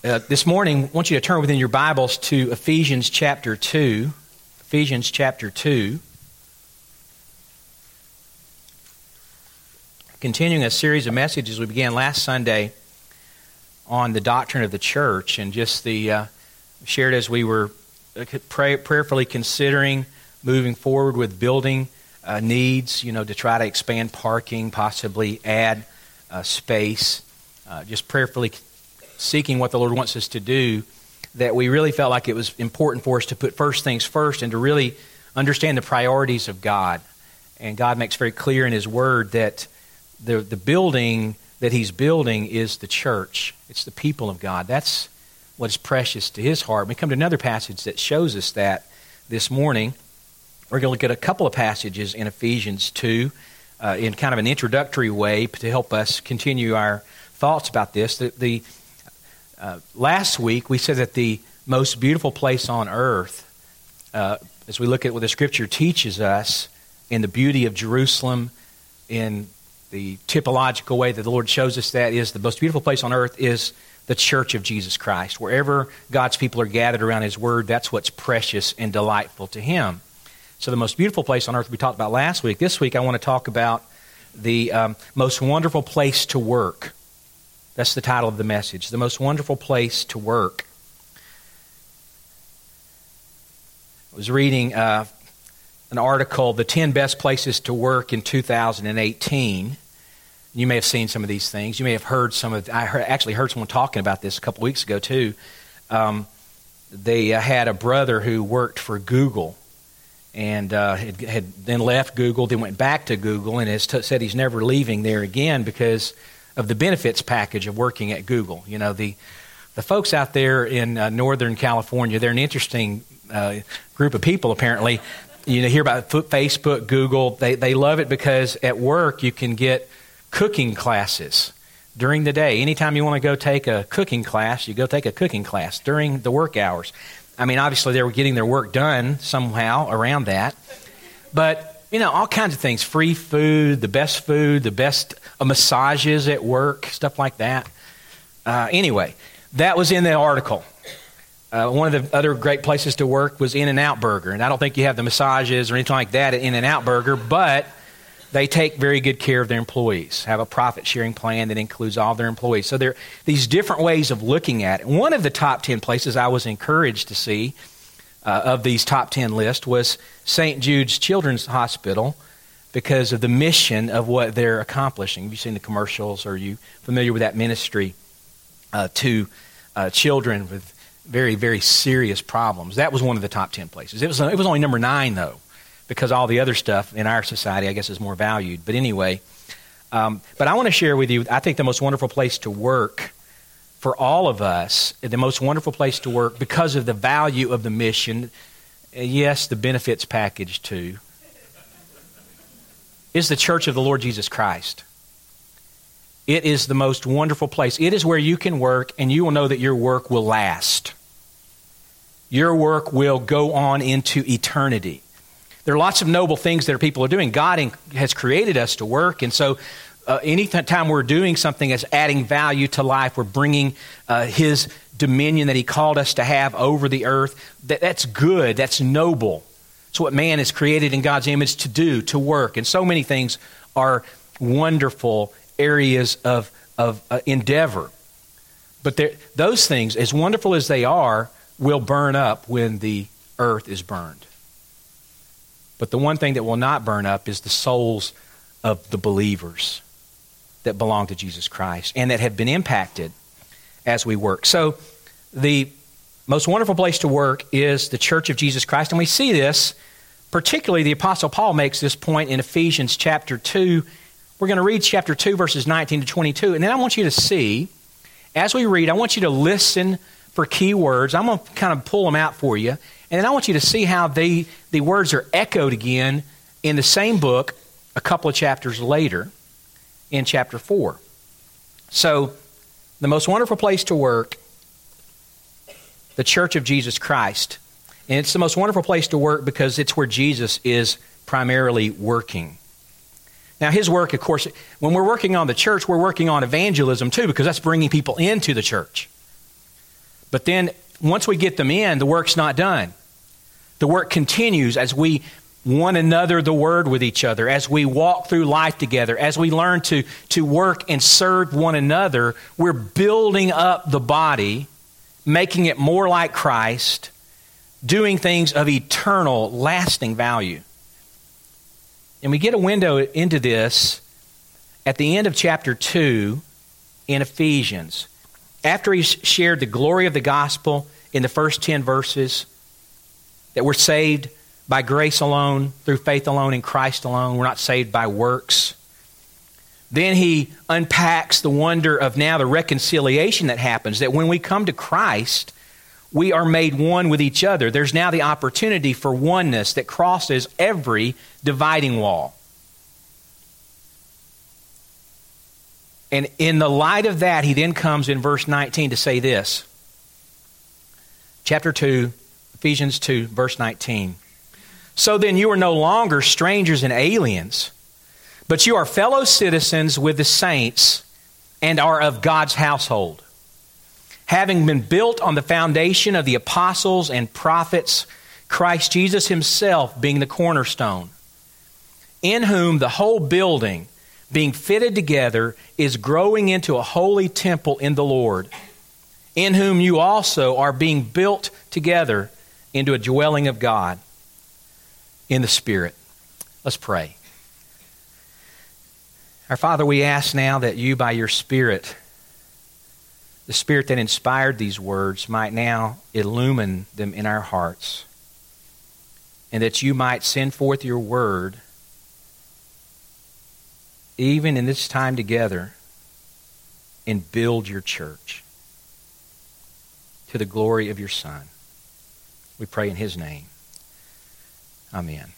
This morning, I want you to turn within your Bibles to Ephesians chapter 2. Ephesians chapter 2. Continuing a series of messages we began last Sunday on the doctrine of the church, and just shared as we were prayerfully considering moving forward with building needs, to try to expand parking, possibly add space, just prayerfully seeking what the Lord wants us to do, that we really felt like it was important for us to put first things first and to really understand the priorities of God. And God makes very clear in His Word that the building that He's building is the church. It's the people of God. That's what is precious to His heart. We come to another passage that shows us that this morning. We're going to look at a couple of passages in Ephesians 2 in kind of an introductory way to help us continue our thoughts about this. Last week, we said that the most beautiful place on earth, as we look at what the Scripture teaches us in the beauty of Jerusalem, in the typological way that the Lord shows us that is the most beautiful place on earth is the church of Jesus Christ. Wherever God's people are gathered around His Word, that's what's precious and delightful to Him. So the most beautiful place on earth we talked about last week. This week I want to talk about the most wonderful place to work. That's the title of the message, the most wonderful place to work. I was reading an article, The 10 Best Places to Work in 2018. You may have seen some of these things. You may have heard some of. Actually heard someone talking about this a couple weeks ago too. They had a brother who worked for Google, and had then left Google, then went back to Google, and has said he's never leaving there again because of the benefits package of working at Google. The folks out there in Northern California, they're an interesting group of people apparently. Hear about Facebook, Google. They love it because at work you can get cooking classes during the day. Anytime you want to go take a cooking class, you go take a cooking class during the work hours. I mean, obviously they were getting their work done somehow around that. But all kinds of things, free food, the best massages at work, stuff like that. Anyway, that was in the article. One of the other great places to work was In-N-Out Burger. And I don't think you have the massages or anything like that at In-N-Out Burger, but they take very good care of their employees, have a profit-sharing plan that includes all their employees. So there are these different ways of looking at it. One of the top 10 places I was encouraged to see of these top 10 list was St. Jude's Children's Hospital because of the mission of what they're accomplishing. Have you seen the commercials? Are you familiar with that ministry to children with very, very serious problems? That was one of the top 10 places. It was only number 9, though, because all the other stuff in our society, I guess, is more valued. But anyway, but I want to share with you, I think the most wonderful place to work for all of us, the most wonderful place to work because of the value of the mission, yes, the benefits package too, is the church of the Lord Jesus Christ. It is the most wonderful place. It is where you can work and you will know that your work will last. Your work will go on into eternity. There are lots of noble things that people are doing. God has created us to work, and so any time we're doing something that's adding value to life, we're bringing His dominion that He called us to have over the earth. That's good. That's noble. It's what man is created in God's image to do, to work. And so many things are wonderful areas of endeavor. But those things, as wonderful as they are, will burn up when the earth is burned. But the one thing that will not burn up is the souls of the believers that belong to Jesus Christ and that have been impacted as we work. So the most wonderful place to work is the church of Jesus Christ. And we see this, particularly the Apostle Paul makes this point in Ephesians chapter 2. We're going to read chapter 2, verses 19 to 22. And then I want you to see, as we read, I want you to listen for key words. I'm going to kind of pull them out for you. And then I want you to see how the words are echoed again in the same book a couple of chapters later in chapter 4. So, the most wonderful place to work, the church of Jesus Christ. And it's the most wonderful place to work because it's where Jesus is primarily working. Now, His work, of course, when we're working on the church, we're working on evangelism too, because that's bringing people into the church. But then once we get them in, the work's not done. The work continues as we one another the word with each other, as we walk through life together, as we learn to work and serve one another. We're building up the body, making it more like Christ, doing things of eternal, lasting value. And we get a window into this at the end of chapter 2 in Ephesians. After he's shared the glory of the gospel in the first 10 verses, that we're saved by grace alone, through faith alone, in Christ alone. We're not saved by works. Then he unpacks the wonder of now the reconciliation that happens, that when we come to Christ, we are made one with each other. There's now the opportunity for oneness that crosses every dividing wall. And in the light of that, he then comes in verse 19 to say this. Chapter 2, Ephesians 2, verse 19. So then you are no longer strangers and aliens, but you are fellow citizens with the saints and are of God's household, having been built on the foundation of the apostles and prophets, Christ Jesus himself being the cornerstone, in whom the whole building, being fitted together, is growing into a holy temple in the Lord, in whom you also are being built together into a dwelling of God in the Spirit. Let's pray. Our Father, we ask now that you, by your Spirit, the Spirit that inspired these words, might now illumine them in our hearts, and that you might send forth your word, even in this time together, and build your church to the glory of your Son. We pray in his name. Amen.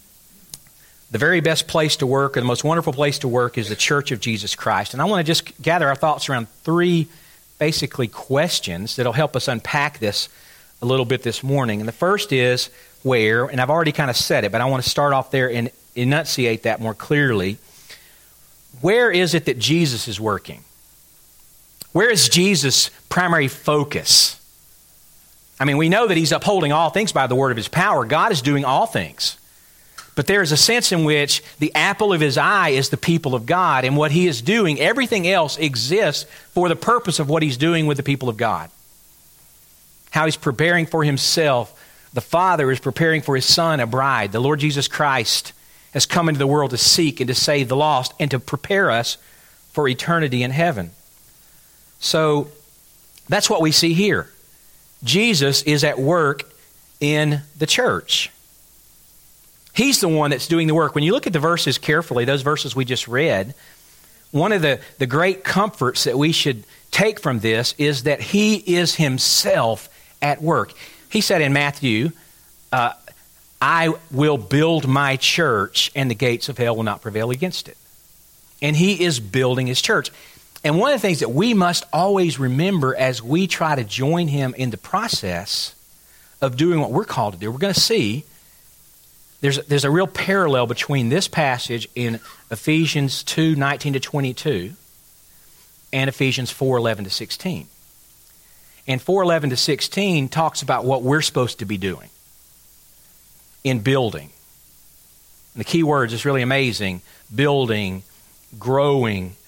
The very best place to work, or the most wonderful place to work, is the Church of Jesus Christ. And I want to just gather our thoughts around three basically questions that will help us unpack this a little bit this morning. And the first is where, and I've already kind of said it, but I want to start off there and enunciate that more clearly. Where is it that Jesus is working? Where is Jesus' primary focus? I mean, we know that he's upholding all things by the word of his power. God is doing all things. But there is a sense in which the apple of his eye is the people of God, and what he is doing, everything else exists for the purpose of what he's doing with the people of God. How he's preparing for himself. The Father is preparing for his Son, a bride. The Lord Jesus Christ has come into the world to seek and to save the lost and to prepare us for eternity in heaven. So that's what we see here. Jesus is at work in the church. He's the one that's doing the work. When you look at the verses carefully, those verses we just read, one of the great comforts that we should take from this is that he is himself at work. He said in Matthew, I will build my church and the gates of hell will not prevail against it. And he is building his church. And one of the things that we must always remember as we try to join him in the process of doing what we're called to do, we're going to see there's a real parallel between this passage in Ephesians 2:19 to 22 and Ephesians 4:11 to 16. And 4:11 to 16 talks about what we're supposed to be doing in building. And the key words is really amazing. Building, growing,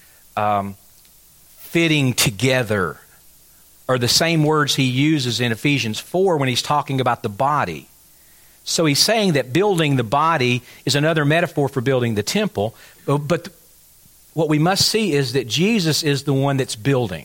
fitting together are the same words he uses in Ephesians 4 when he's talking about the body. So he's saying that building the body is another metaphor for building the temple. But what we must see is that Jesus is the one that's building.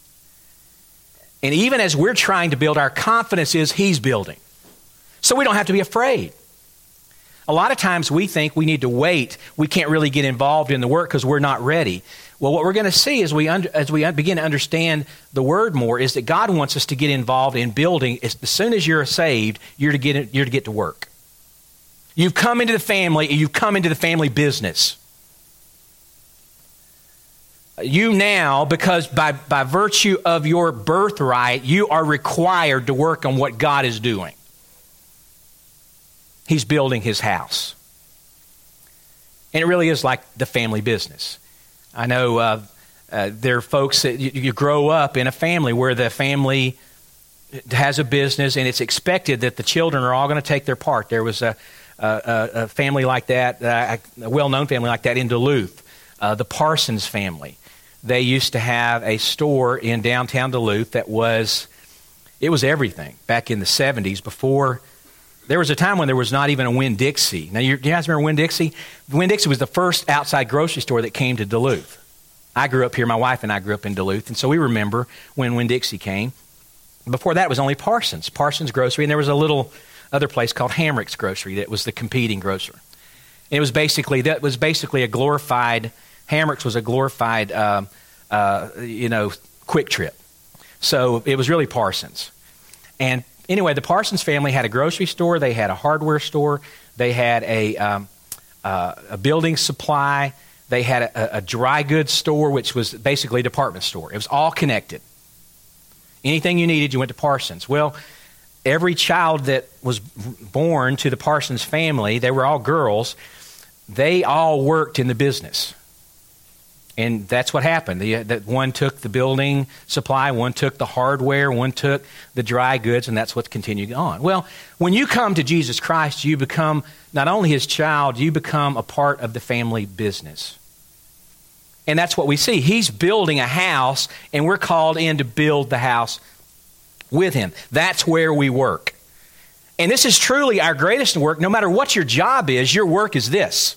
And even as we're trying to build, our confidence is he's building. So we don't have to be afraid. A lot of times we think we need to wait. We can't really get involved in the work because we're not ready. Well, what we're going to see as we begin to understand the word more is that God wants us to get involved in building. As soon as you're saved, you're to get to work. You've come into the family, and you've come into the family business. You now, because by virtue of your birthright, you are required to work on what God is doing. He's building his house. And it really is like the family business. I know there are folks that you grow up in a family where the family has a business, and it's expected that the children are all going to take their part. There was a family like that, a well-known family like that in Duluth, the Parsons family. They used to have a store in downtown Duluth that was everything back in the 70s. Before, there was a time when there was not even a Winn-Dixie. Now, you guys remember Winn-Dixie? Winn-Dixie was the first outside grocery store that came to Duluth. I grew up here. My wife and I grew up in Duluth, and so we remember when Winn-Dixie came. Before that, it was only Parsons Grocery, and there was a little other place called Hamrick's Grocery that was the competing grocer. And it was basically a glorified. Hamrick's was a glorified, Quick Trip. So it was really Parsons. And anyway, the Parsons family had a grocery store. They had a hardware store. They had a building supply. They had a dry goods store, which was basically a department store. It was all connected. Anything you needed, you went to Parsons. Well, every child that was born to the Parsons family, they were all girls, they all worked in the business. And that's what happened. That one took the building supply, one took the hardware, one took the dry goods, and that's what's continued on. Well, when you come to Jesus Christ, you become not only his child, you become a part of the family business. And that's what we see. He's building a house, and we're called in to build the house with him. That's where we work. And this is truly our greatest work. No matter what your job is, your work is this.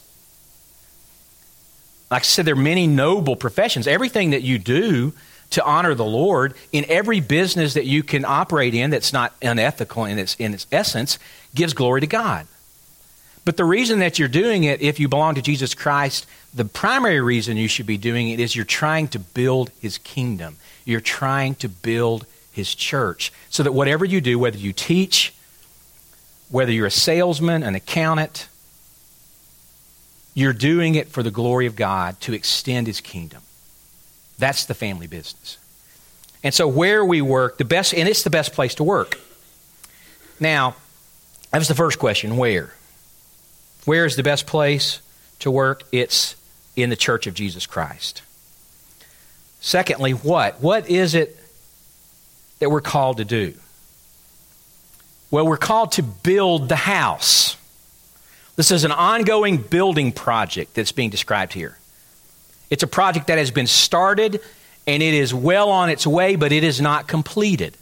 Like I said, there are many noble professions. Everything that you do to honor the Lord, in every business that you can operate in that's not unethical in its essence, gives glory to God. But the reason that you're doing it, if you belong to Jesus Christ, the primary reason you should be doing it is you're trying to build his kingdom. You're trying to build his church. So that whatever you do, whether you teach, whether you're a salesman, an accountant, you're doing it for the glory of God to extend his kingdom. That's the family business. And so where we work, and it's the best place to work. Now, that was the first question, where? Where is the best place to work? It's in the church of Jesus Christ. Secondly, what? What is it that we're called to do? Well, we're called to build the house. This is an ongoing building project that's being described here. It's a project that has been started, and it is well on its way, but it is not completed.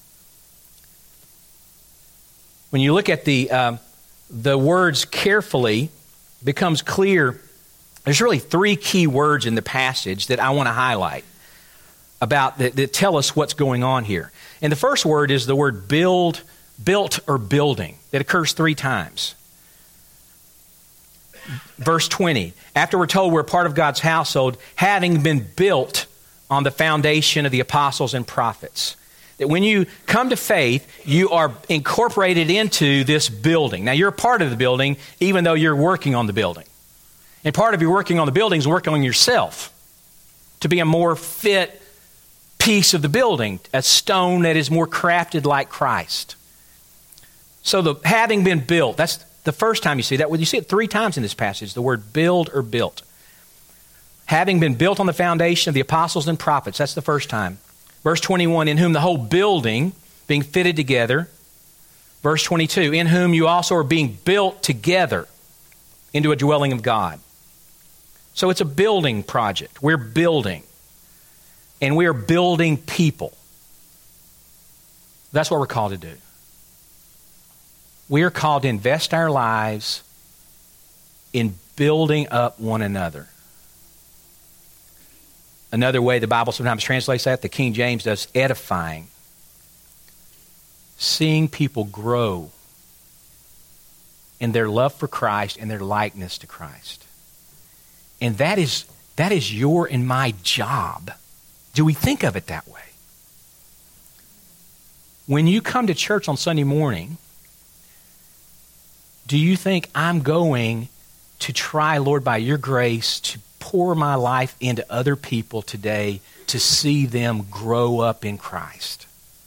When you look at the words carefully, it becomes clear there's really three key words in the passage that I want to highlight about that tell us what's going on here. And the first word is the word built or building. It occurs 3 times. Verse 20, after we're told we're part of God's household, having been built on the foundation of the apostles and prophets. That when you come to faith, you are incorporated into this building. Now, you're a part of the building, even though you're working on the building. And part of your working on the building is working on yourself to be a more fit piece of the building, a stone that is more crafted like Christ. So the having been built, that's the first time you see that. Well, you see it 3 times in this passage, the word build or built. Having been built on the foundation of the apostles and prophets, that's the first time. Verse 21, in whom the whole building being fitted together. Verse 22, in whom you also are being built together into a dwelling of God. So it's a building project. We're building. And we are building people. That's what we're called to do. We are called to invest our lives in building up one another. Another way the Bible sometimes translates that, the King James does, edifying. Seeing people grow in their love for Christ and their likeness to Christ. And that is your and my job. Do we think of it that way? When you come to church on Sunday morning, do you think I'm going to try, Lord, by your grace, to pour my life into other people today to see them grow up in Christ?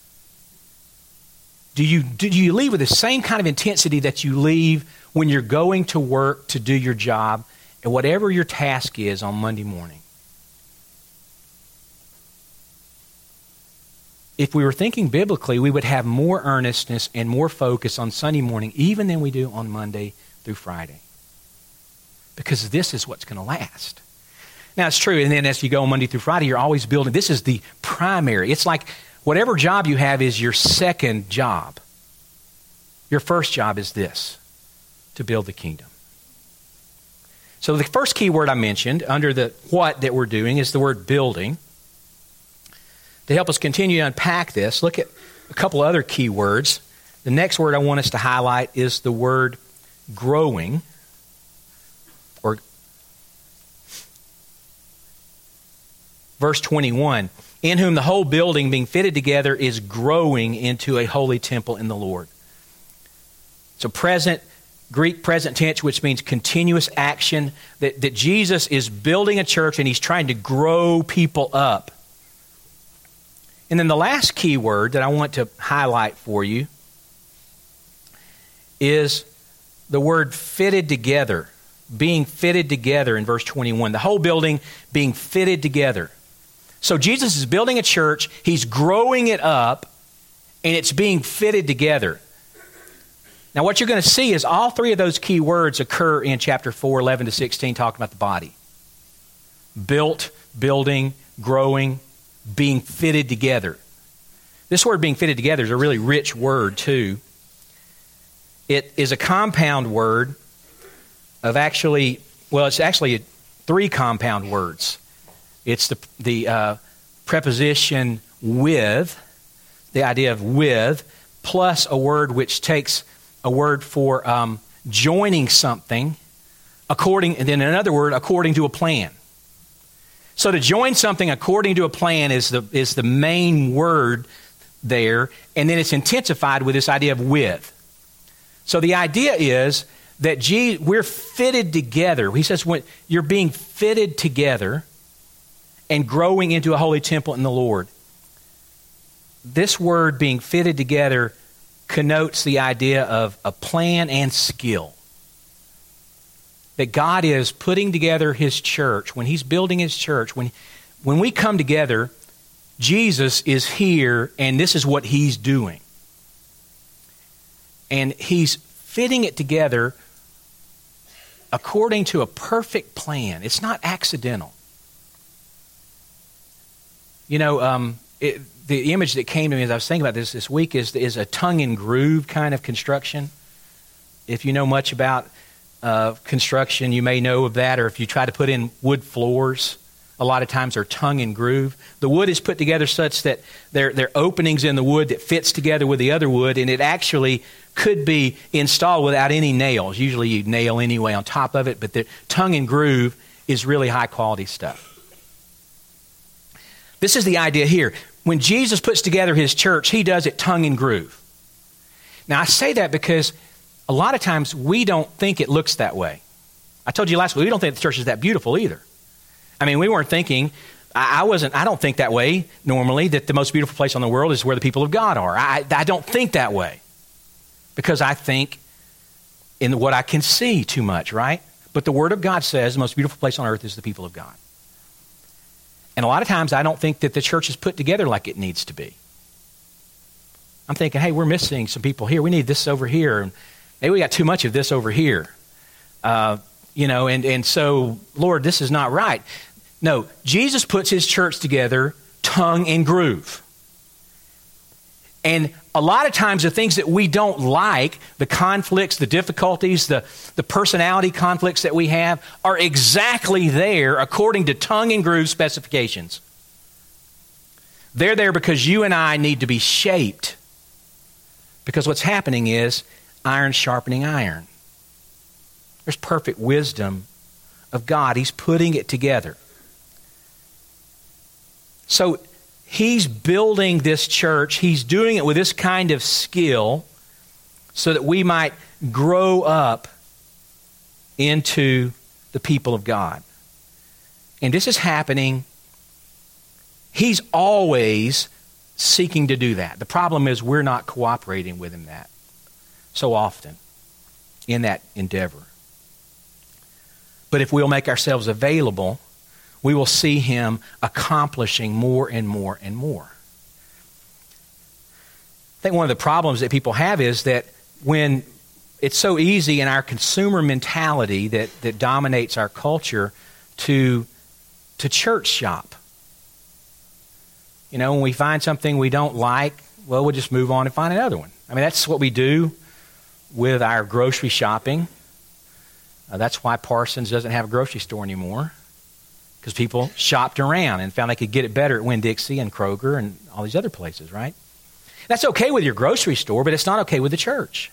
Do you leave with the same kind of intensity that you leave when you're going to work to do your job and whatever your task is on Monday morning? if we were thinking biblically, we would have more earnestness and more focus on Sunday morning even than we do on Monday through Friday. Because this is what's going to last. Now, it's true, and then as you go on Monday through Friday, you're always building. This is the primary. It's like whatever job you have is your second job. Your first job is this, to build the kingdom. So the first key word I mentioned under the what that we're doing is the word building. To help us continue to unpack this, look at a couple other key words. The next word I want us to highlight is the word growing. Or verse 21, in whom the whole building being fitted together is growing into a holy temple in the Lord. So Greek present tense, which means continuous action, that Jesus is building a church and he's trying to grow people up. And then the last key word that I want to highlight for you is the word fitted together, being fitted together in verse 21. The whole building being fitted together. So Jesus is building a church, he's growing it up, and it's being fitted together. Now what you're going to see is all three of those key words occur in chapter 4, 11 to 16, talking about the body. Built, building, growing, being fitted together. This word being fitted together is a really rich word too. It is a compound word of it's actually three compound words. It's the preposition with, the idea of with, plus a word which takes a word for joining something, and then another word, according to a plan. So to join something according to a plan is the main word there, and then it's intensified with this idea of with. So the idea is that we're fitted together. He says when you're being fitted together and growing into a holy temple in the Lord. This word being fitted together connotes the idea of a plan and skill. That God is putting together his church, when he's building his church, when we come together, Jesus is here and this is what he's doing. And he's fitting it together according to a perfect plan. It's not accidental. You know, the image that came to me as I was thinking about this week is a tongue and groove kind of construction. If you know much about construction, you may know of that, or if you try to put in wood floors, a lot of times they're tongue and groove. The wood is put together such that there are openings in the wood that fits together with the other wood, and it actually could be installed without any nails. Usually you nail anyway on top of it, but the tongue and groove is really high quality stuff. This is the idea here. When Jesus puts together his church, he does it tongue and groove. Now I say that because a lot of times we don't think it looks that way. I told you last week, we don't think the church is that beautiful either. I mean, we weren't thinking, I don't think that way normally, that the most beautiful place on the world is where the people of God are. I don't think that way because I think in what I can see too much, right? But the Word of God says the most beautiful place on earth is the people of God. And a lot of times I don't think that the church is put together like it needs to be. I'm thinking, hey, we're missing some people here. We need this over here. Maybe we got too much of this over here. And so, Lord, this is not right. No, Jesus puts his church together tongue and groove. And a lot of times the things that we don't like, the conflicts, the difficulties, the personality conflicts that we have are exactly there according to tongue and groove specifications. They're there because you and I need to be shaped. Because what's happening is iron sharpening iron. There's perfect wisdom of God. He's putting it together. So he's building this church. He's doing it with this kind of skill so that we might grow up into the people of God. And this is happening. He's always seeking to do that. The problem is we're not cooperating with him that so often in that endeavor. But if we'll make ourselves available, we will see him accomplishing more and more and more. think one of the problems that people have is that when it's so easy in our consumer mentality that dominates our culture to church shop. You know, when we find something we don't like, well, we'll just move on and find another one. I mean, that's what we do with our grocery shopping. That's why Parsons doesn't have a grocery store anymore, because people shopped around and found they could get it better at Winn-Dixie and Kroger and all these other places, right? That's okay with your grocery store, but it's not okay with the church.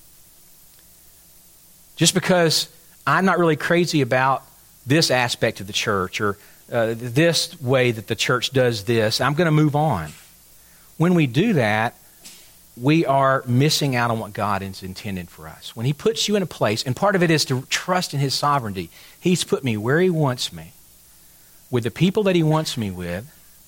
Just because I'm not really crazy about this aspect of the church or this way that the church does this, I'm going to move on. When we do that, we are missing out on what God has intended for us. When He puts you in a place, and part of it is to trust in His sovereignty. He's put me where He wants me, with the people that He wants me with,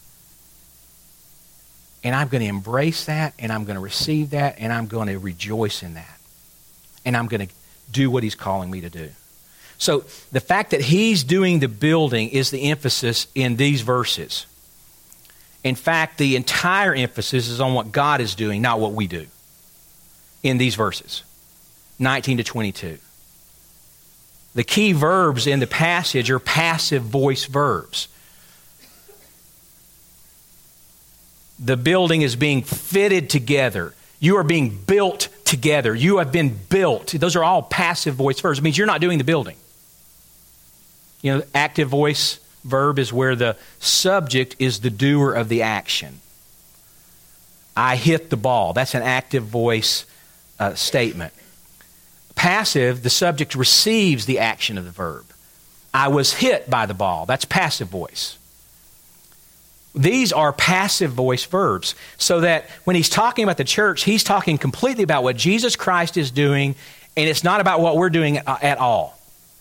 and I'm going to embrace that, and I'm going to receive that, and I'm going to rejoice in that. And I'm going to do what He's calling me to do. So the fact that He's doing the building is the emphasis in these verses. In fact, the entire emphasis is on what God is doing, not what we do, in these verses, 19 to 22. The key verbs in the passage are passive voice verbs. The building is being fitted together. You are being built together. You have been built. Those are all passive voice verbs. It means you're not doing the building. You know, active voice verb is where the subject is the doer of the action. I hit the ball. That's an active voice statement. Passive, the subject receives the action of the verb. I was hit by the ball. That's passive voice. These are passive voice verbs, so that when he's talking about the church, he's talking completely about what Jesus Christ is doing, and it's not about what we're doing at all.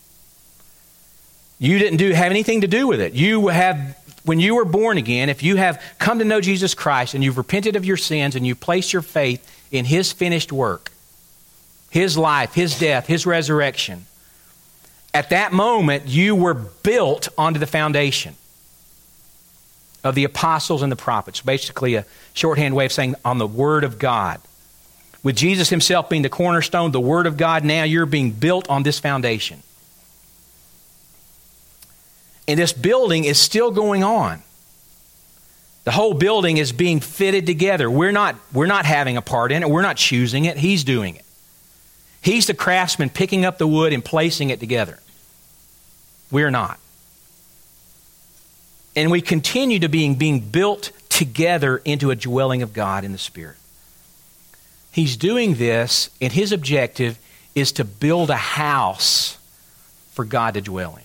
You didn't have anything to do with it. You have, when you were born again, if you have come to know Jesus Christ and you've repented of your sins and you placed your faith in His finished work, His life, His death, His resurrection, at that moment you were built onto the foundation of the apostles and the prophets. Basically a shorthand way of saying on the Word of God. With Jesus Himself being the cornerstone, the Word of God, now you're being built on this foundation. And this building is still going on. The whole building is being fitted together. We're not having a part in it. We're not choosing it. He's doing it. He's the craftsman picking up the wood and placing it together. We're not. And we continue to being built together into a dwelling of God in the Spirit. He's doing this, and His objective is to build a house for God to dwell in.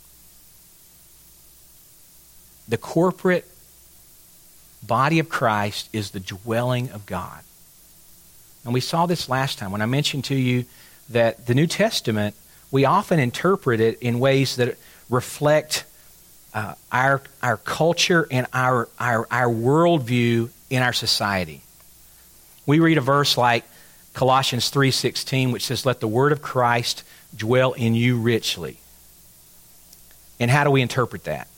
The corporate body of Christ is the dwelling of God. And we saw this last time when I mentioned to you that the New Testament, we often interpret it in ways that reflect our culture and our worldview in our society. We read a verse like Colossians 3:16, which says, "Let the word of Christ dwell in you richly." And how do we interpret that?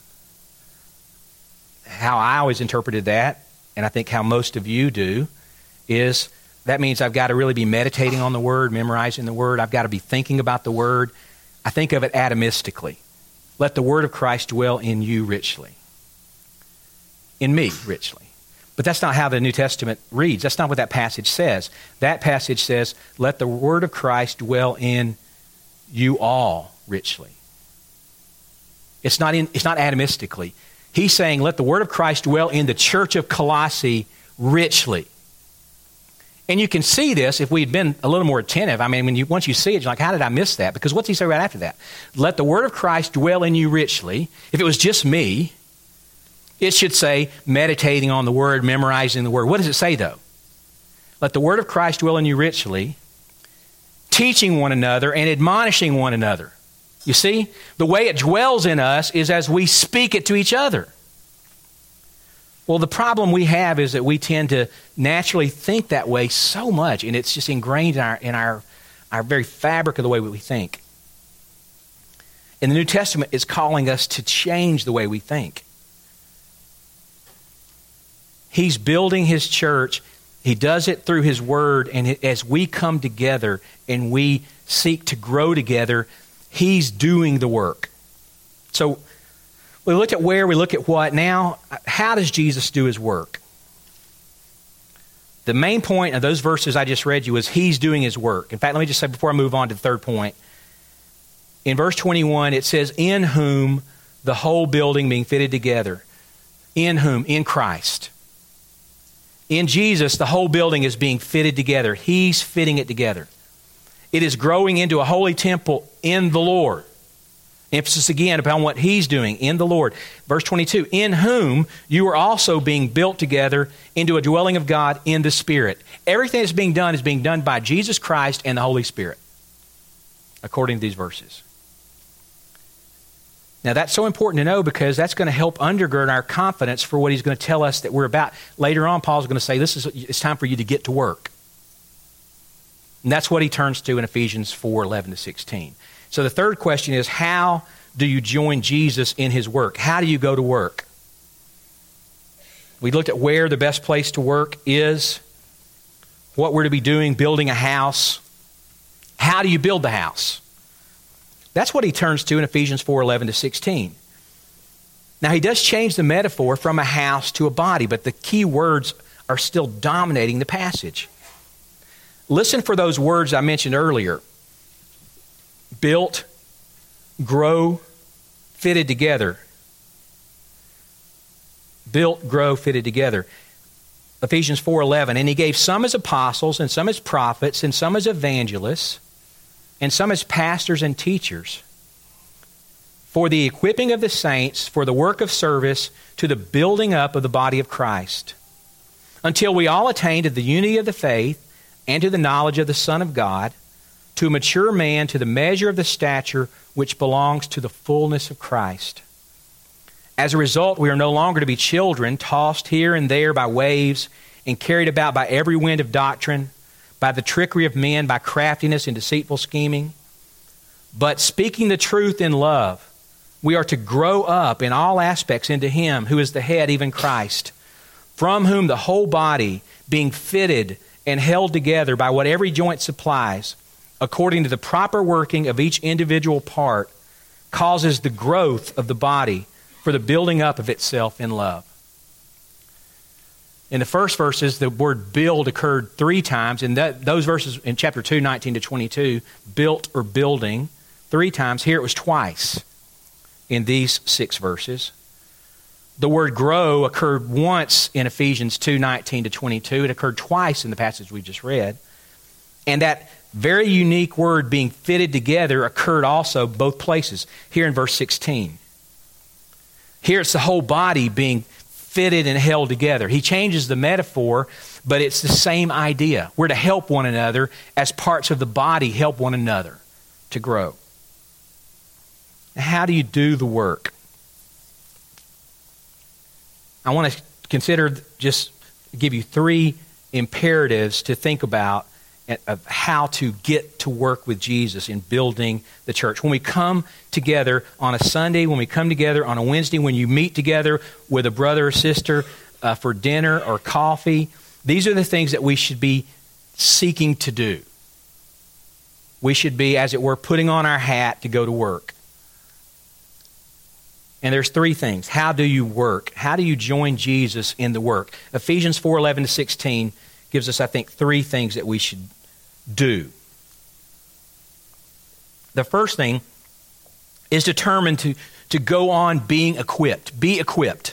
How I always interpreted that, and I think how most of you do, is that means I've got to really be meditating on the Word, memorizing the Word. I've got to be thinking about the Word. I think of it atomistically. Let the Word of Christ dwell in you richly. In me richly. But that's not how the New Testament reads. That's not what that passage says. That passage says, let the Word of Christ dwell in you all richly. It's not atomistically. He's saying, let the word of Christ dwell in the church of Colossae richly. And you can see this if we'd been a little more attentive. I mean, once you see it, you're like, how did I miss that? Because what's he say right after that? Let the word of Christ dwell in you richly. If it was just me, it should say meditating on the word, memorizing the word. What does it say, though? Let the word of Christ dwell in you richly, teaching one another and admonishing one another. You see, the way it dwells in us is as we speak it to each other. Well, the problem we have is that we tend to naturally think that way so much, and it's just ingrained in our very fabric of the way we think. And the New Testament is calling us to change the way we think. He's building His church. He does it through His Word, and as we come together and we seek to grow together, He's doing the work. So we looked at where, we look at what. Now, how does Jesus do His work? The main point of those verses I just read you is He's doing His work. In fact, let me just say before I move on to the third point, in verse 21, it says, in whom the whole building being fitted together. In whom? In Christ. In Jesus, the whole building is being fitted together. He's fitting it together. It is growing into a holy temple in the Lord. Emphasis again upon what He's doing in the Lord. Verse 22, in whom you are also being built together into a dwelling of God in the Spirit. Everything that's being done is being done by Jesus Christ and the Holy Spirit, according to these verses. Now, that's so important to know because that's going to help undergird our confidence for what He's going to tell us that we're about. Later on, Paul's going to say, it's time for you to get to work. And that's what he turns to in Ephesians 4:11-16. So the third question is, how do you join Jesus in His work? How do you go to work? We looked at where the best place to work is, what we're to be doing, building a house. How do you build the house? That's what he turns to in Ephesians 4:11-16. Now, he does change the metaphor from a house to a body, but the key words are still dominating the passage. Listen for those words I mentioned earlier. Built, grow, fitted together. Built, grow, fitted together. Ephesians 4:11, and He gave some as apostles, and some as prophets, and some as evangelists, and some as pastors and teachers, for the equipping of the saints, for the work of service, to the building up of the body of Christ, until we all attain to the unity of the faith and to the knowledge of the Son of God, to a mature man, to the measure of the stature which belongs to the fullness of Christ. As a result, we are no longer to be children, tossed here and there by waves and carried about by every wind of doctrine, by the trickery of men, by craftiness and deceitful scheming. But speaking the truth in love, we are to grow up in all aspects into Him who is the head, even Christ, from whom the whole body, being fitted and held together by what every joint supplies, according to the proper working of each individual part, causes the growth of the body for the building up of itself in love. In the first verses, the word build occurred 3 times. In those verses in chapter 2, 19-22, built or building 3 times. Here it was twice in these 6 verses. The word grow occurred once in Ephesians 2, 19-22. It occurred twice in the passage we just read. And that very unique word being fitted together occurred also both places. Here in verse 16. Here it's the whole body being fitted and held together. He changes the metaphor, but it's the same idea. We're to help one another as parts of the body help one another to grow. Now, how do you do the work? I want to consider, just give you 3 imperatives to think about of how to get to work with Jesus in building the church. When we come together on a Sunday, when we come together on a Wednesday, when you meet together with a brother or sister for dinner or coffee, these are the things that we should be seeking to do. We should be, as it were, putting on our hat to go to work. And there's 3 things. How do you work? How do you join Jesus in the work? Ephesians 4:11-16 gives us, I think, 3 things that we should do. The first thing is determined to go on being equipped. Be equipped.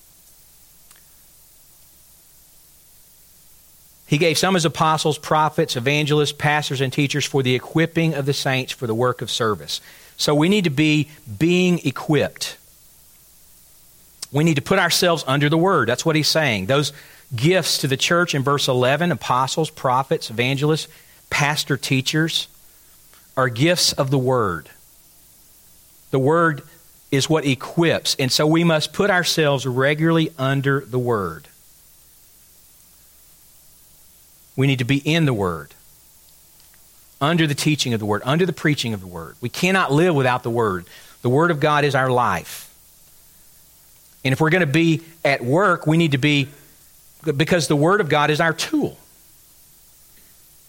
He gave some as apostles, prophets, evangelists, pastors, and teachers for the equipping of the saints for the work of service. So we need to be being equipped. We need to put ourselves under the Word. That's what he's saying. Those gifts to the church in verse 11, apostles, prophets, evangelists, pastor, teachers, are gifts of the Word. The Word is what equips, and so we must put ourselves regularly under the Word. We need to be in the Word, under the teaching of the Word, under the preaching of the Word. We cannot live without the Word. The Word of God is our life. And if we're going to be at work, we need to be, because the Word of God is our tool.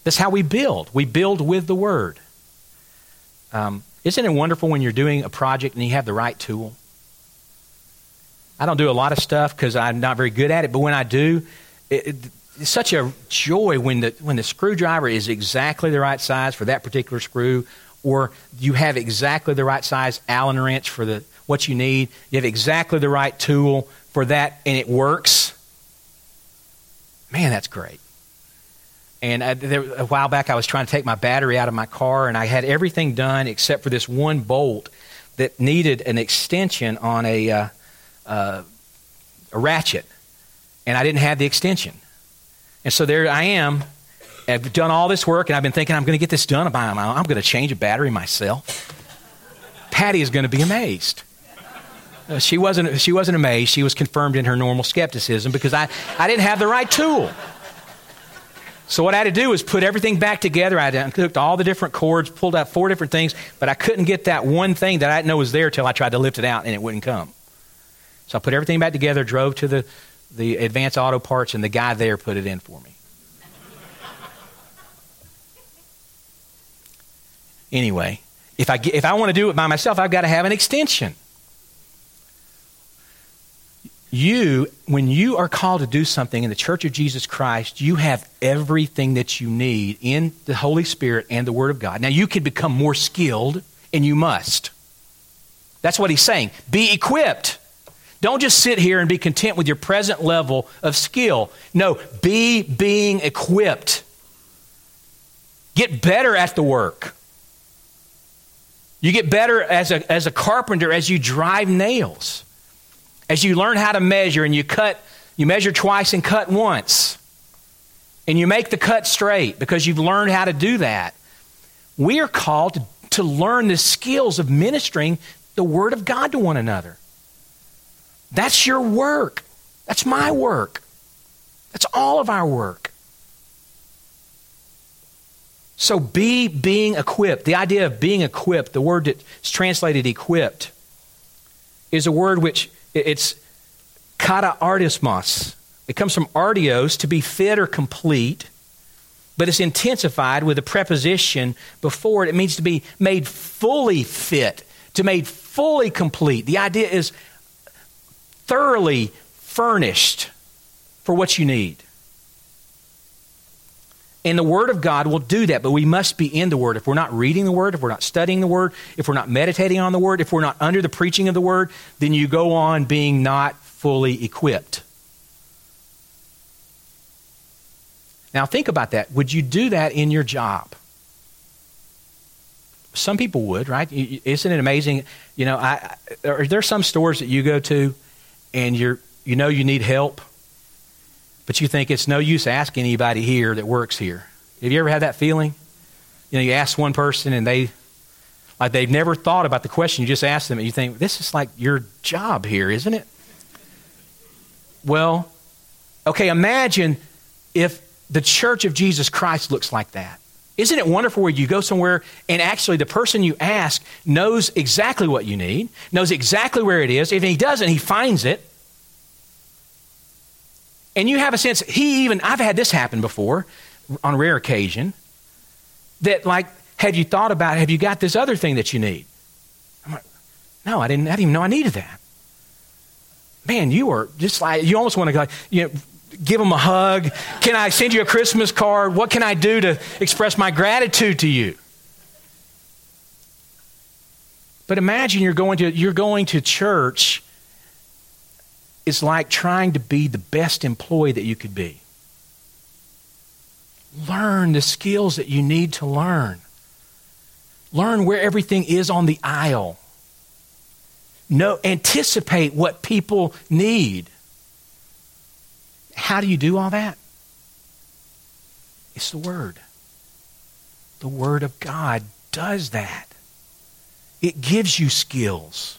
That's how we build. We build with the Word. Isn't it wonderful when you're doing a project and you have the right tool? I don't do a lot of stuff because I'm not very good at it, but when I do, it's such a joy when the screwdriver is exactly the right size for that particular screw, or you have exactly the right size Allen wrench for what you need. You have exactly the right tool for that, and it works. Man, that's great. And a while back, I was trying to take my battery out of my car, and I had everything done except for this one bolt that needed an extension on a ratchet, and I didn't have the extension. And so there I am. I've done all this work, and I've been thinking I'm going to get this done. I'm going to change a battery myself. Patty is going to be amazed. She wasn't amazed. She was confirmed in her normal skepticism because I didn't have the right tool. So what I had to do was put everything back together. I unhooked all the different cords, pulled out 4 different things, but I couldn't get that one thing that I didn't know was there till I tried to lift it out, and it wouldn't come. So I put everything back together, drove to the Advanced Auto Parts, and the guy there put it in for me. Anyway, if I want to do it by myself, I've got to have an extension. When you are called to do something in the Church of Jesus Christ, you have everything that you need in the Holy Spirit and the Word of God. Now, you can become more skilled, and you must. That's what he's saying. Be equipped. Don't just sit here and be content with your present level of skill. No, being equipped. Get better at the work. You get better as a carpenter as you drive nails. As you learn how to measure and you measure twice and cut once. And you make the cut straight because you've learned how to do that. We are called to learn the skills of ministering the Word of God to one another. That's your work. That's my work. That's all of our work. So being equipped. The idea of being equipped, the word that's translated equipped, is a word which it's kata artismos. It comes from artios, to be fit or complete, but it's intensified with a preposition before it. It means to be made fully fit, to made fully complete. The idea is thoroughly furnished for what you need. And the Word of God will do that, but we must be in the Word. If we're not reading the Word, if we're not studying the Word, if we're not meditating on the Word, if we're not under the preaching of the Word, then you go on being not fully equipped. Now think about that. Would you do that in your job? Some people would, right? Isn't it amazing? You know, are there some stores that you go to and you need help, but you think it's no use asking anybody here that works here? Have you ever had that feeling? You know, you ask one person and they've never thought about the question you just asked them, and you think, this is like your job here, isn't it? Well, okay, imagine if the Church of Jesus Christ looks like that. Isn't it wonderful where you go somewhere and actually the person you ask knows exactly what you need, knows exactly where it is. If he doesn't, he finds it. And you have a sense, I've had this happen before on a rare occasion, that like, have you got this other thing that you need? I'm like, no, I didn't even know I needed that. Man, you are just like, you almost want to go, give them a hug. Can I send you a Christmas card? What can I do to express my gratitude to you? But imagine you're going to church. It's like trying to be the best employee that you could be. Learn the skills that you need to learn. Learn where everything is on the aisle. Anticipate what people need. How do you do all that? It's the Word. The Word of God does that. It gives you skills.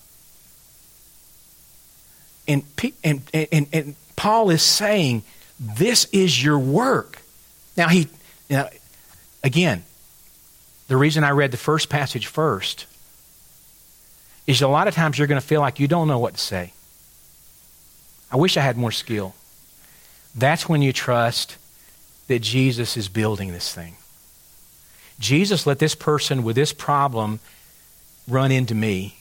And Paul is saying, this is your work. Now, again, the reason I read the first passage first is a lot of times you're going to feel like you don't know what to say. I wish I had more skill. That's when you trust that Jesus is building this thing. Jesus, let this person with this problem run into me.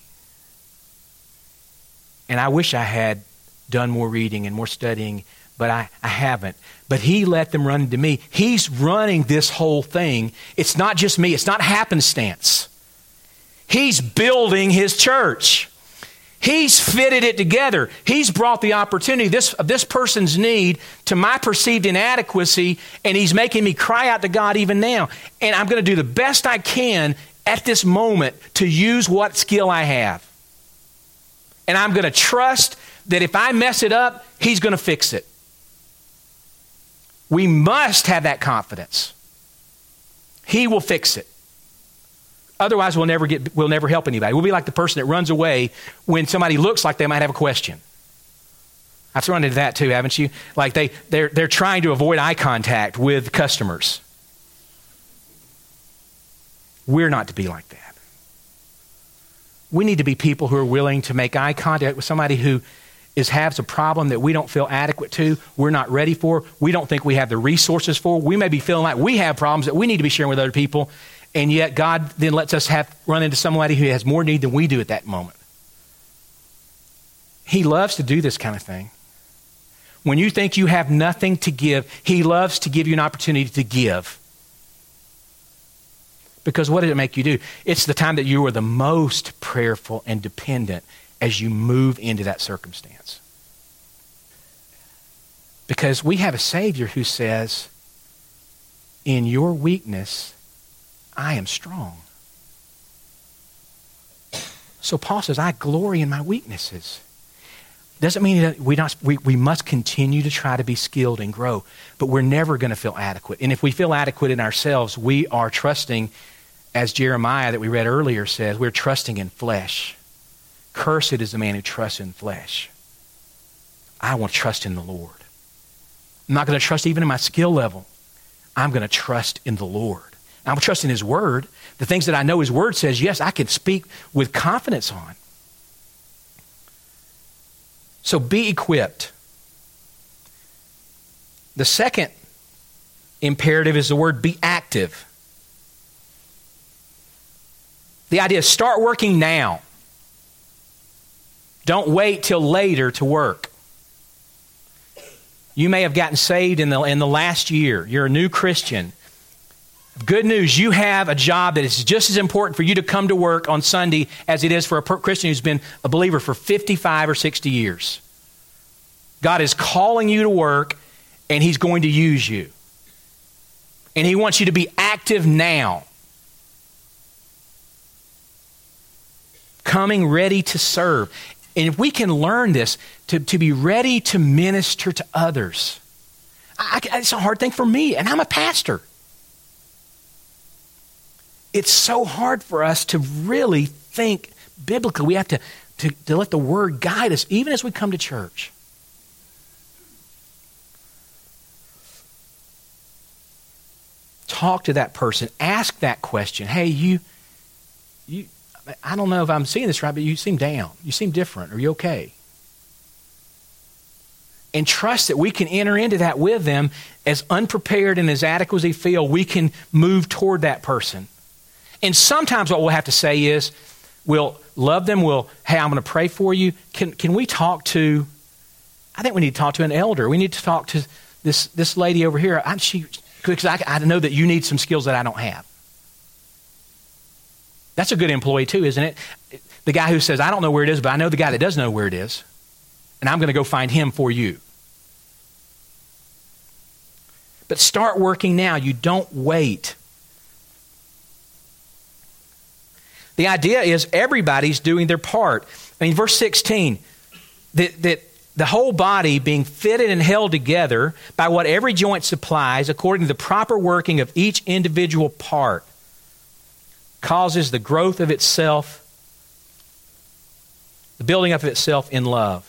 And I wish I had done more reading and more studying, but I haven't. But he let them run into me. He's running this whole thing. It's not just me. It's not happenstance. He's building his church. He's fitted it together. He's brought the opportunity of this person's need to my perceived inadequacy, and he's making me cry out to God even now. And I'm going to do the best I can at this moment to use what skill I have. And I'm going to trust that if I mess it up, he's going to fix it. We must have that confidence. He will fix it. Otherwise, we'll never help anybody. We'll be like the person that runs away when somebody looks like they might have a question. I've run into that too, haven't you? Like they're trying to avoid eye contact with customers. We're not to be like that. We need to be people who are willing to make eye contact with somebody who has a problem that we don't feel adequate to, we're not ready for, we don't think we have the resources for. We may be feeling like we have problems that we need to be sharing with other people, and yet God then lets us run into somebody who has more need than we do at that moment. He loves to do this kind of thing. When you think you have nothing to give, he loves to give you an opportunity to give. Because what did it make you do? It's the time that you are the most prayerful and dependent as you move into that circumstance. Because we have a Savior who says, in your weakness, I am strong. So Paul says, I glory in my weaknesses. Doesn't mean that we must continue to try to be skilled and grow, but we're never going to feel adequate. And if we feel adequate in ourselves, we are trusting, as Jeremiah that we read earlier says, we're trusting in flesh. Cursed is the man who trusts in flesh. I want to trust in the Lord. I'm not going to trust even in my skill level. I'm going to trust in the Lord. I'm going to trust in his word. The things that I know his word says, yes, I can speak with confidence on. So be equipped. The second imperative is the word be active. The idea is start working now. Don't wait till later to work. You may have gotten saved in the last year. You're a new Christian. Good news, you have a job that is just as important for you to come to work on Sunday as it is for a Christian who's been a believer for 55 or 60 years. God is calling you to work, and he's going to use you. And he wants you to be active now. Coming ready to serve. And if we can learn this, to be ready to minister to others. It's a hard thing for me, and I'm a pastor. It's so hard for us to really think biblically. We have to let the word guide us, even as we come to church. Talk to that person. Ask that question. Hey, you, I don't know if I'm seeing this right, but you seem down. You seem different. Are you okay? And trust that we can enter into that with them as unprepared and as adequate as they feel. We can move toward that person. And sometimes what we'll have to say is, we'll love them. Hey, I'm going to pray for you. Can we talk to, I think we need to talk to an elder. We need to talk to this lady over here. Because I know that you need some skills that I don't have. That's a good employee too, isn't it? The guy who says, I don't know where it is, but I know the guy that does know where it is. And I'm going to go find him for you. But start working now. You don't wait. The idea is everybody's doing their part. I mean, verse 16, that the whole body being fitted and held together by what every joint supplies according to the proper working of each individual part causes the growth of itself, the building up of itself in love.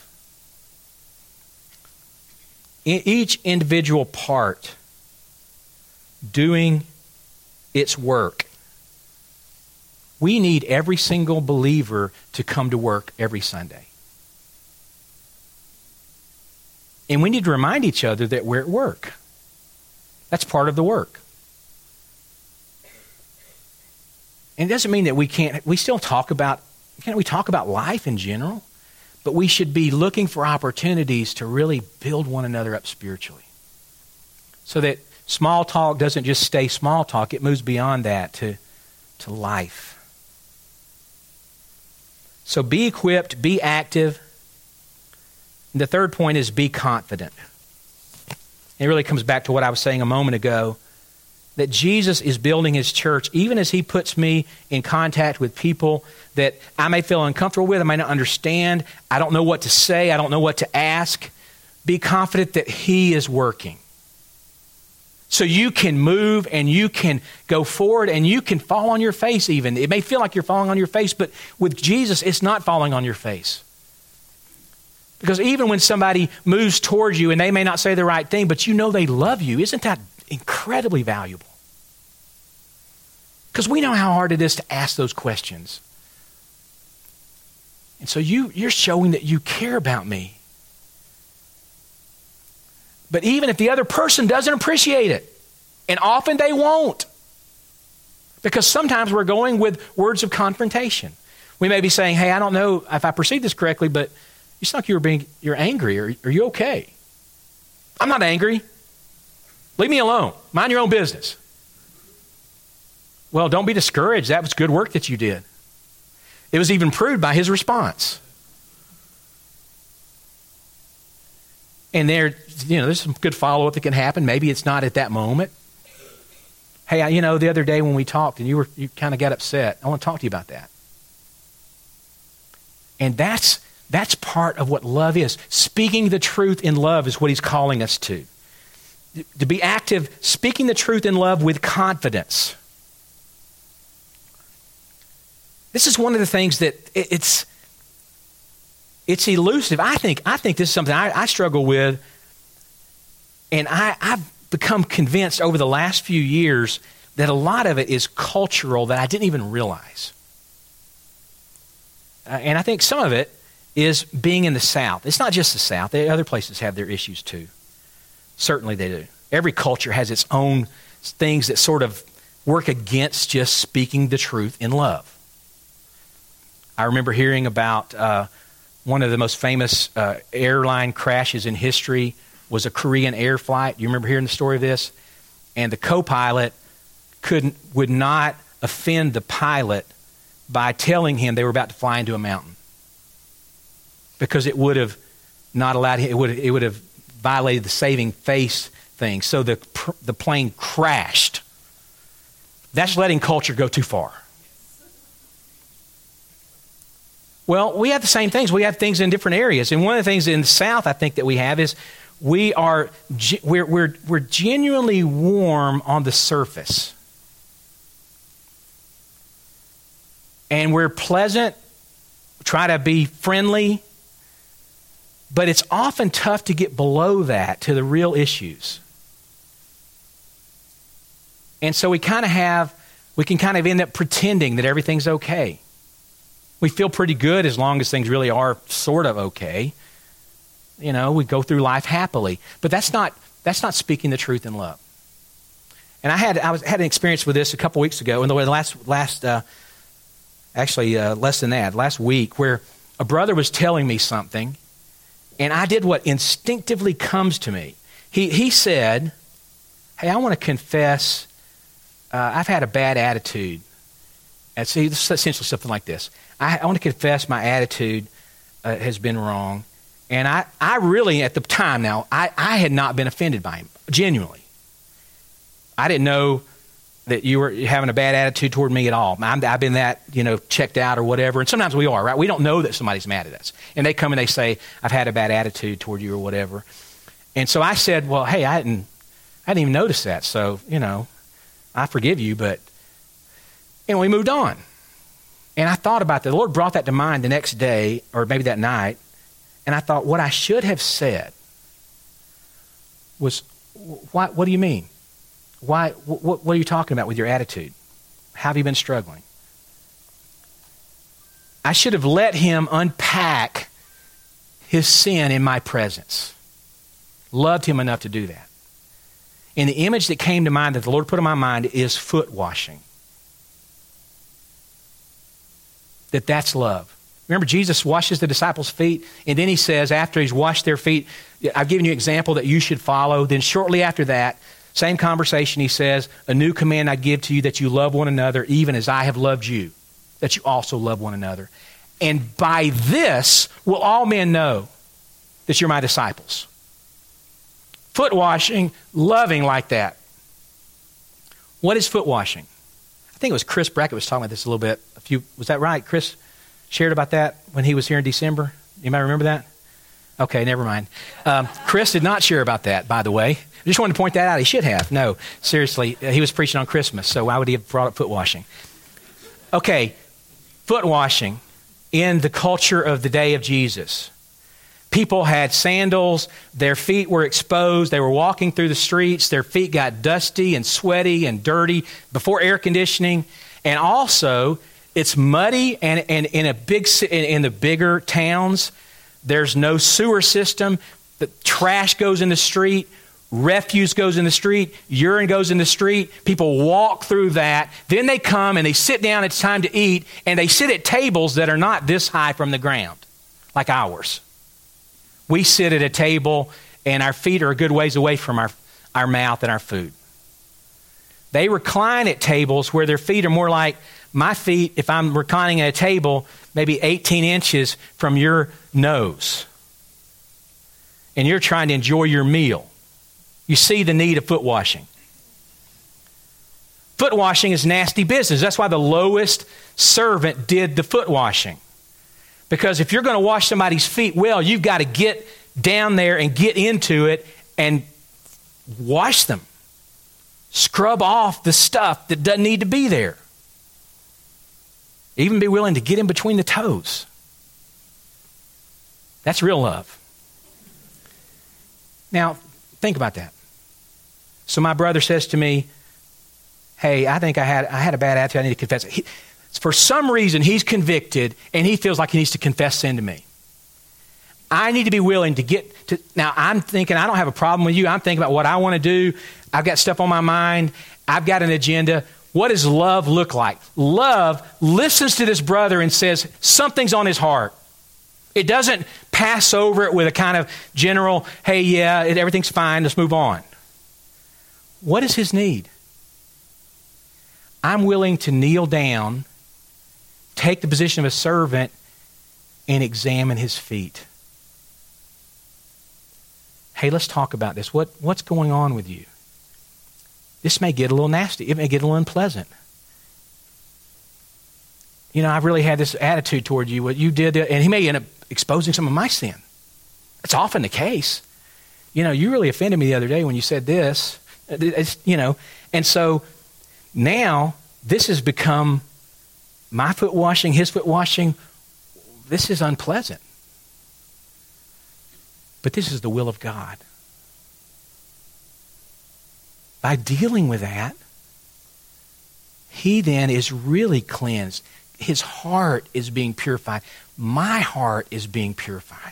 Each individual part doing its work. We need every single believer to come to work every Sunday. And we need to remind each other that we're at work. That's part of the work. And it doesn't mean that we still talk about, we talk about life in general, but we should be looking for opportunities to really build one another up spiritually. So that small talk doesn't just stay small talk, it moves beyond that to life. So be equipped, be active. And the third point is be confident. It really comes back to what I was saying a moment ago, that Jesus is building his church, even as he puts me in contact with people that I may feel uncomfortable with, I may not understand, I don't know what to say, I don't know what to ask. Be confident that he is working. So you can move and you can go forward and you can fall on your face even. It may feel like you're falling on your face, but with Jesus, it's not falling on your face. Because even when somebody moves towards you and they may not say the right thing, but you know they love you, isn't that incredibly valuable? Because we know how hard it is to ask those questions. And so you're showing that you care about me. But even if the other person doesn't appreciate it, and often they won't, because sometimes we're going with words of confrontation. We may be saying, hey, I don't know if I perceived this correctly, but you sound like you're angry. Are you okay? I'm not angry. Leave me alone. Mind your own business. Well, don't be discouraged. That was good work that you did. It was even proved by his response. And there's some good follow-up that can happen. Maybe it's not at that moment. Hey, the other day when we talked and you kind of got upset, I want to talk to you about that. And that's part of what love is. Speaking the truth in love is what he's calling us to. To be active, speaking the truth in love with confidence. This is one of the things that it's elusive. I think this is something I struggle with, and I've become convinced over the last few years that a lot of it is cultural that I didn't even realize. And I think some of it is being in the South. It's not just the South. Other places have their issues too. Certainly they do. Every culture has its own things that sort of work against just speaking the truth in love. I remember hearing about one of the most famous airline crashes in history was a Korean Air flight. You remember hearing the story of this? And the co-pilot would not offend the pilot by telling him they were about to fly into a mountain, because it would have not allowed him. It would have violated the saving face thing. So the plane crashed. That's letting culture go too far. Well, we have the same things. We have things in different areas. And one of the things in the South I think that we have is we're genuinely warm on the surface. And we're pleasant, try to be friendly, but it's often tough to get below that to the real issues. And so we can kind of end up pretending that everything's okay. We feel pretty good as long as things really are sort of okay. We go through life happily. But that's not speaking the truth in love. And I had an experience with this a couple weeks ago, and less than that, last week, where a brother was telling me something, and I did what instinctively comes to me. He said, hey, I want to confess, I've had a bad attitude. And see, this is essentially something like this. I want to confess my attitude has been wrong. And I really, at the time now, I had not been offended by him, genuinely. I didn't know that you were having a bad attitude toward me at all. I've been that, checked out or whatever. And sometimes we are, right? We don't know that somebody's mad at us. And they come and they say, I've had a bad attitude toward you or whatever. And so I said, well, hey, I didn't even notice that. So, I forgive you, but... And we moved on. And I thought about that. The Lord brought that to mind the next day, or maybe that night. And I thought, what I should have said was, what do you mean? What are you talking about with your attitude? How have you been struggling? I should have let him unpack his sin in my presence. Loved him enough to do that. And the image that came to mind that the Lord put in my mind is foot washing. that's love. Remember, Jesus washes the disciples' feet, and then he says, after he's washed their feet, I've given you an example that you should follow. Then shortly after that, same conversation, he says, a new command I give to you, that you love one another, even as I have loved you, that you also love one another. And by this will all men know that you're my disciples. Foot washing, loving like that. What is foot washing? I think it was Chris Brackett was talking about this a little bit. Was that right? Chris shared about that when he was here in December. Anybody remember that? Okay, never mind. Chris did not share about that, by the way. I just wanted to point that out. He should have. No, seriously, he was preaching on Christmas, so why would he have brought up foot washing? Okay, foot washing in the culture of the day of Jesus. People had sandals, their feet were exposed, they were walking through the streets, their feet got dusty and sweaty and dirty before air conditioning, and also it's muddy, and in the bigger towns, there's no sewer system, the trash goes in the street, refuse goes in the street, urine goes in the street, people walk through that, then they come and they sit down, it's time to eat, and they sit at tables that are not this high from the ground, like ours. We sit at a table and our feet are a good ways away from our mouth and our food. They recline at tables where their feet are more like my feet, if I'm reclining at a table, maybe 18 inches from your nose. And you're trying to enjoy your meal. You see the need of foot washing. Foot washing is nasty business. That's why the lowest servant did the foot washing. Because if you're going to wash somebody's feet well, you've got to get down there and get into it and wash them. Scrub off the stuff that doesn't need to be there. Even be willing to get in between the toes. That's real love. Now, think about that. So my brother says to me, hey, I think I had a bad attitude. I need to confess it. For some reason, he's convicted, and he feels like he needs to confess sin to me. I need to be willing to get to... Now, I'm thinking, I don't have a problem with you. I'm thinking about what I want to do. I've got stuff on my mind. I've got an agenda. What does love look like? Love listens to this brother and says, something's on his heart. It doesn't pass over it with a kind of general, hey, yeah, everything's fine, let's move on. What is his need? I'm willing to kneel down, take the position of a servant, and examine his feet. Hey, let's talk about this. What's going on with you? This may get a little nasty. It may get a little unpleasant. You know, I've really had this attitude toward you, what you did, and he may end up exposing some of my sin. That's often the case. You know, you really offended me the other day when you said this. And so now this has become my foot washing, his foot washing. This is unpleasant. But this is the will of God. By dealing with that, he then is really cleansed. His heart is being purified. My heart is being purified.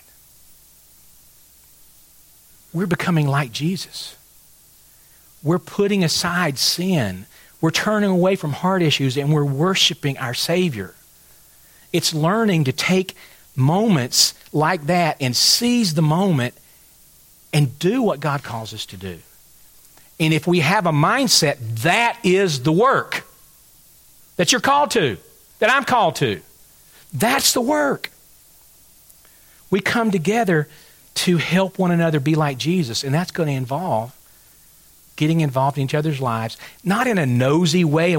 We're becoming like Jesus. We're putting aside sin. We're turning away from heart issues and we're worshiping our Savior. It's learning to take moments like that and seize the moment and do what God calls us to do. And if we have a mindset, that is the work that you're called to, that I'm called to. That's the work. We come together to help one another be like Jesus, and that's going to involve getting involved in each other's lives, not in a nosy way,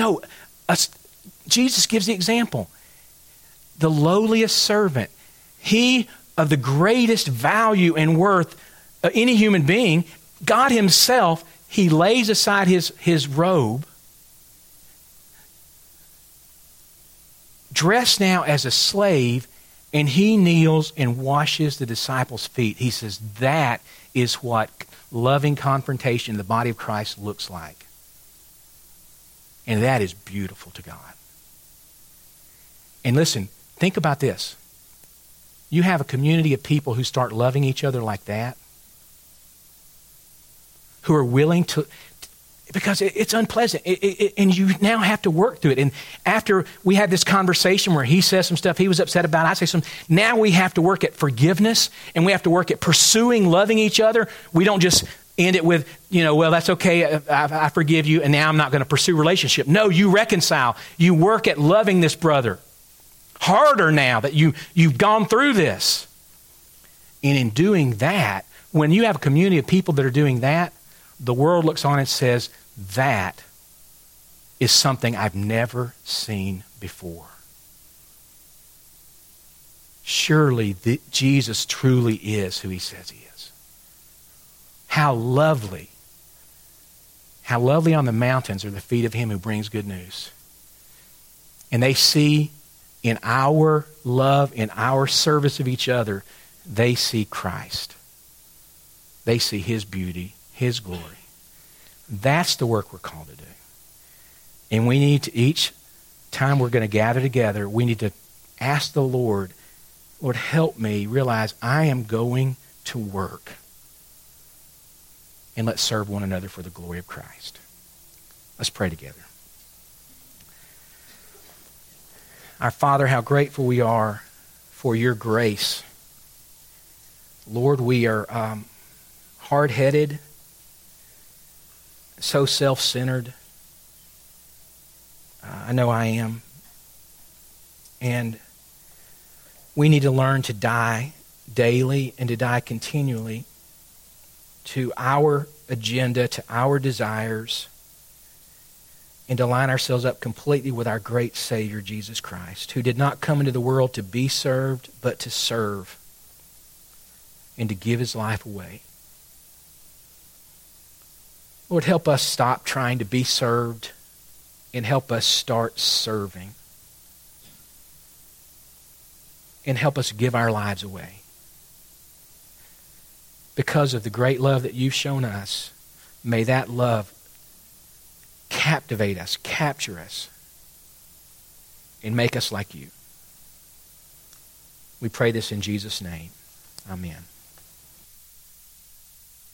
Jesus gives the example. The lowliest servant, he of the greatest value and worth of any human being, God himself, he lays aside his robe, dressed now as a slave, and he kneels and washes the disciples' feet. He says that is what loving confrontation in the body of Christ looks like. And that is beautiful to God. And listen, think about this. You have a community of people who start loving each other like that, who are willing to... Because it's unpleasant, and you now have to work through it. And after we had this conversation where he says some stuff he was upset about, I say some, now we have to work at forgiveness, and we have to work at pursuing loving each other. We don't just end it with, well, that's okay, I forgive you, and now I'm not going to pursue relationship. No, you reconcile. You work at loving this brother harder now that you've gone through this. And in doing that, when you have a community of people that are doing that, the world looks on and says, that is something I've never seen before. Surely Jesus truly is who he says he is. How lovely on the mountains are the feet of him who brings good news. And they see in our love, in our service of each other, they see Christ. They see his beauty, his glory. That's the work we're called to do. And we need to, each time we're going to gather together, we need to ask the Lord, Lord, help me realize I am going to work. And let's serve one another for the glory of Christ. Let's pray together. Our Father, how grateful we are for your grace. Lord, we are hard-headed, so self-centered. I know I am. And we need to learn to die daily and to die continually to our agenda, to our desires, and to line ourselves up completely with our great Savior, Jesus Christ, who did not come into the world to be served, but to serve and to give his life away. Lord, help us stop trying to be served and help us start serving. And help us give our lives away. Because of the great love that you've shown us, may that love captivate us, capture us, and make us like you. We pray this in Jesus' name. Amen.